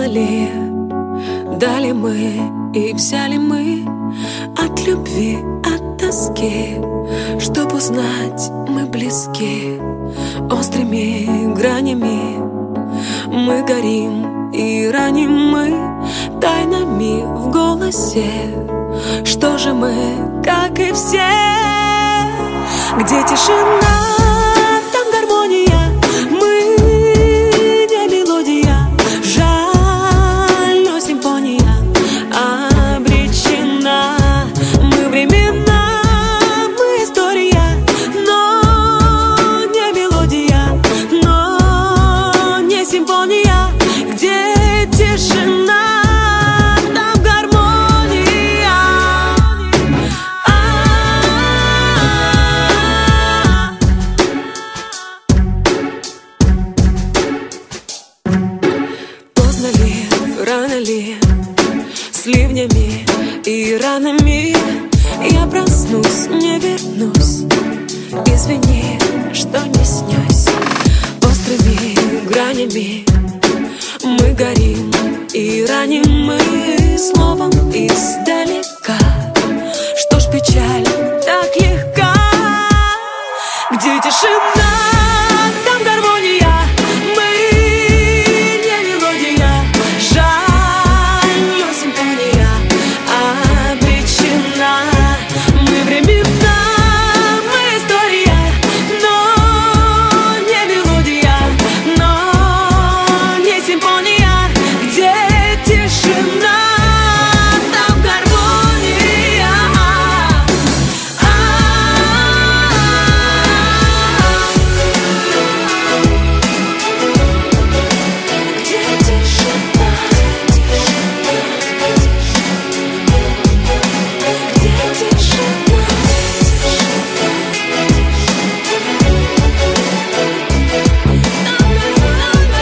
ли, дали мы и взяли мы от любви, от тоски, чтоб узнать, мы близки. Острыми гранями мы горим и раним мы тайнами в голосе. Что же мы, как и все? Где тишина, там гармония. Мы не мелодия, жаль, но симфония обречена. Мы времена, мы история, но не мелодия, но не симфония. Где тишина, там гармония. Поздно ли, рано ли, с ливнями и ранами я проснусь, не вернусь. Извини, что не снюсь. Острыми гранями мы горим и раним мы словом издалека. Что ж печаль так легка? Где тишина, там гармония. Мы не мелодия, жаль, но симфония обречена. Мы времена, мы история, но не мелодия, но не симфония. Где тишина, там гармония. Где тишина, где тишина.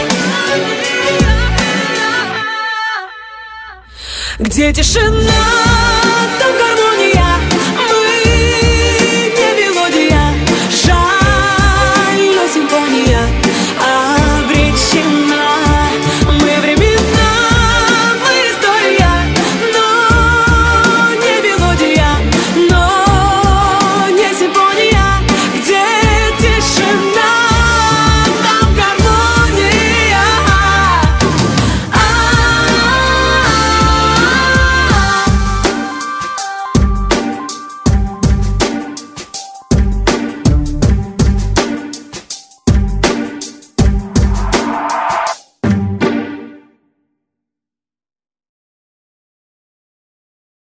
Где тишина?